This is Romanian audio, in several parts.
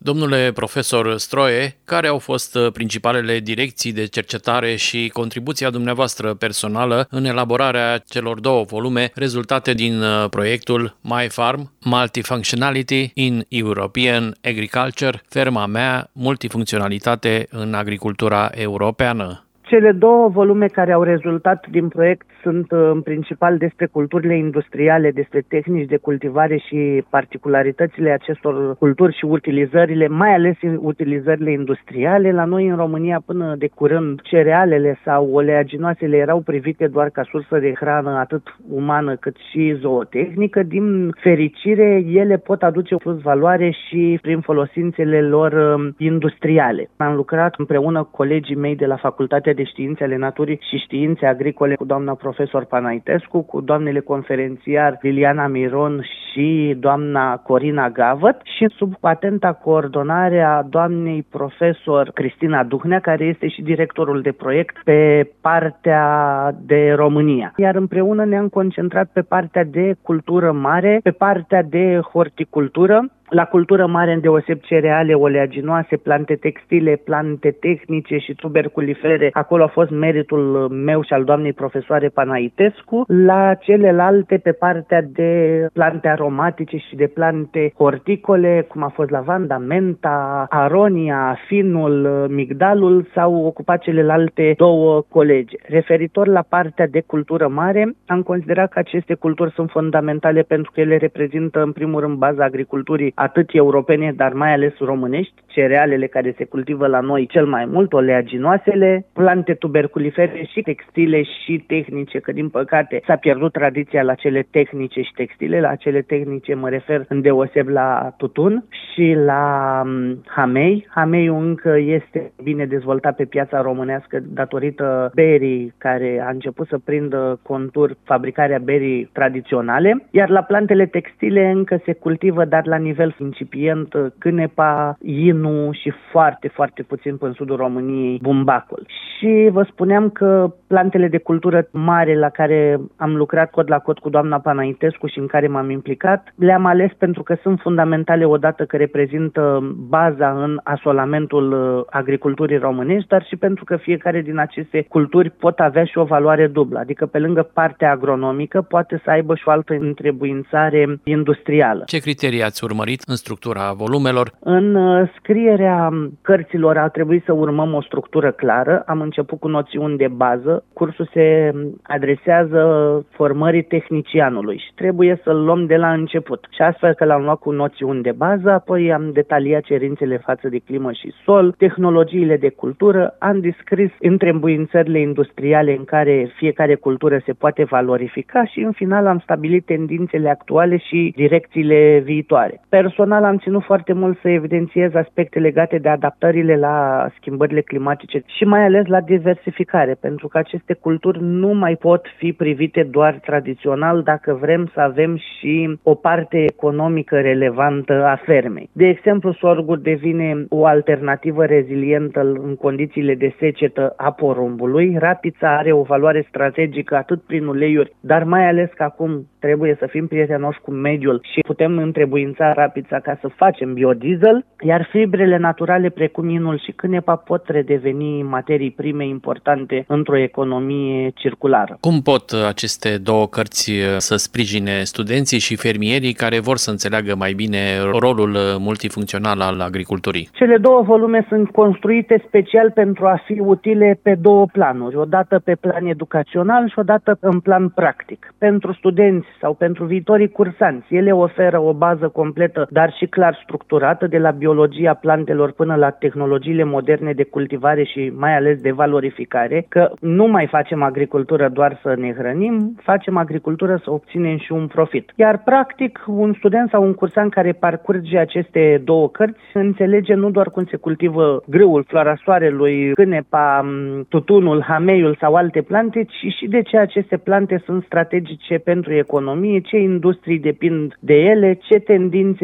Domnule profesor Stroie, care au fost principalele direcții de cercetare și contribuția dumneavoastră personală în elaborarea celor două volume rezultate din proiectul My Farm, Multifunctionality in European Agriculture, ferma mea, multifuncționalitate în agricultura europeană? Cele două volume care au rezultat din proiect sunt în principal despre culturile industriale, despre tehnici de cultivare și particularitățile acestor culturi și utilizările, mai ales utilizările industriale. La noi în România până de curând cerealele sau oleaginoasele erau privite doar ca sursă de hrană atât umană cât și zootehnică. Din fericire, ele pot aduce plus valoare și prin folosințele lor industriale. Am lucrat împreună cu colegii mei de la Facultatea de Științe ale Naturii și Științe Agricole cu doamna profesor Panaitescu, cu doamnele conferențiar Liliana Miron și doamna Corina Gavăt și sub atenta coordonare a doamnei profesor Cristina Duhnea, care este și directorul de proiect pe partea de România. Iar împreună ne-am concentrat pe partea de cultură mare, pe partea de horticultură. La cultură mare îndeoseb cereale, oleaginoase, plante textile, plante tehnice și tuberculifere. Acolo a fost meritul meu și al doamnei profesoare Panaitescu. La celelalte, pe partea de plante aromatice și de plante horticole, cum a fost lavanda, menta, aronia, finul, migdalul, s-au ocupat celelalte două colegi. Referitor la partea de cultură mare, am considerat că aceste culturi sunt fundamentale pentru că ele reprezintă în primul rând baza agriculturii atât europene, dar mai ales românești, cerealele care se cultivă la noi cel mai mult, oleaginoasele, plante tuberculifere și textile și tehnice, că din păcate s-a pierdut tradiția la cele tehnice și textile. La cele tehnice mă refer îndeoseb la tutun și la hamei. Hameiul încă este bine dezvoltat pe piața românească datorită berii, care a început să prindă contur fabricarea berii tradiționale, iar la plantele textile încă se cultivă, dar la nivel incipient, cânepa, inu și foarte, foarte puțin în sudul României, bumbacul. Și vă spuneam că plantele de cultură mare la care am lucrat cod la cod cu doamna Panaitescu și în care m-am implicat, le-am ales pentru că sunt fundamentale odată că reprezintă baza în asolamentul agriculturii românești, dar și pentru că fiecare din aceste culturi pot avea și o valoare dublă, adică pe lângă partea agronomică poate să aibă și o altă întrebuințare industrială. Ce criterii ați urmărit în structura volumelor? În scrierea cărților a trebuit să urmăm o structură clară. Am început cu noțiuni de bază. Cursul se adresează formării tehnicianului și trebuie să-l luăm de la început. Și astfel că l-am luat cu noțiuni de bază, apoi am detaliat cerințele față de climă și sol, tehnologiile de cultură, am descris întrebuințările industriale în care fiecare cultură se poate valorifica și în final am stabilit tendințele actuale și direcțiile viitoare. Personal am ținut foarte mult să evidențiez aspecte legate de adaptările la schimbările climatice și mai ales la diversificare, pentru că aceste culturi nu mai pot fi privite doar tradițional dacă vrem să avem și o parte economică relevantă a fermei. De exemplu, sorghul devine o alternativă rezilientă în condițiile de secetă a porumbului. Rapița are o valoare strategică atât prin uleiuri, dar mai ales că acum trebuie să fim prietenoși cu mediul și putem întrebuința rapița ca să facem biodiesel, iar fibrele naturale precum inul și cânepa pot redeveni materii prime importante într-o economie circulară. Cum pot aceste două cărți să sprijine studenții și fermierii care vor să înțeleagă mai bine rolul multifuncțional al agriculturii? Cele două volume sunt construite special pentru a fi utile pe două planuri, odată pe plan educațional și odată în plan practic. Pentru studenți sau pentru viitorii cursanți, ele oferă o bază completă, dar și clar structurată, de la biologia plantelor până la tehnologiile moderne de cultivare și mai ales de valorificare, că nu mai facem agricultură doar să ne hrănim, facem agricultură să obținem și un profit. Iar practic, un student sau un cursant care parcurge aceste două cărți înțelege nu doar cum se cultivă grâul, floarea soarelui, cânepa, tutunul, hameiul sau alte plante, ci și de ce aceste plante sunt strategice pentru economie, ce industrii depind de ele, ce tendințe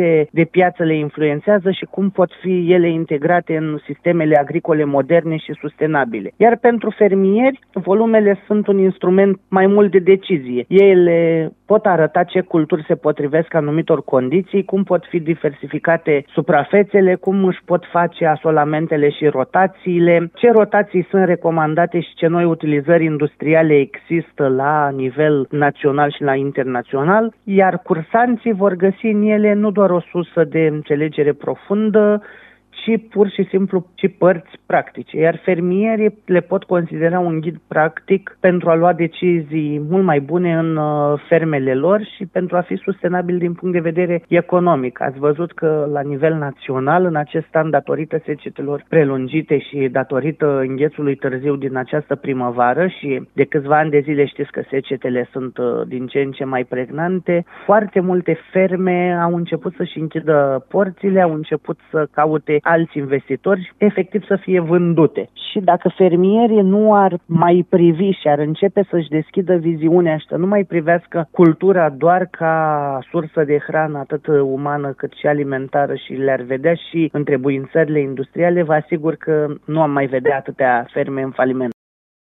forțe de piață le influențează și cum pot fi ele integrate în sistemele agricole moderne și sustenabile. Iar pentru fermieri, volumele sunt un instrument mai mult de decizie. Ele pot arăta ce culturi se potrivesc anumitor condiții, cum pot fi diversificate suprafețele, cum își pot face asolamentele și rotațiile, ce rotații sunt recomandate și ce noi utilizări industriale există la nivel național și la internațional, iar cursanții vor găsi în ele nu doar o sursă de înțelegere profundă, ci pur și simplu și părți practice. Iar fermierii le pot considera un ghid practic pentru a lua decizii mult mai bune în fermele lor și pentru a fi sustenabil din punct de vedere economic. Ați văzut că la nivel național, în acest an, datorită secetelor prelungite și datorită înghețului târziu din această primăvară și de câțiva ani de zile știți că secetele sunt din ce în ce mai pregnante, foarte multe ferme au început să-și închidă porțile, au început să caute alți investitori, efectiv să fie vândute. Și dacă fermierii nu ar mai privi și ar începe să-și deschidă viziunea și să nu mai privească cultura doar ca sursă de hrană atât umană cât și alimentară și le-ar vedea și întrebuințările industriale, vă asigur că nu am mai vedea atâtea ferme în faliment.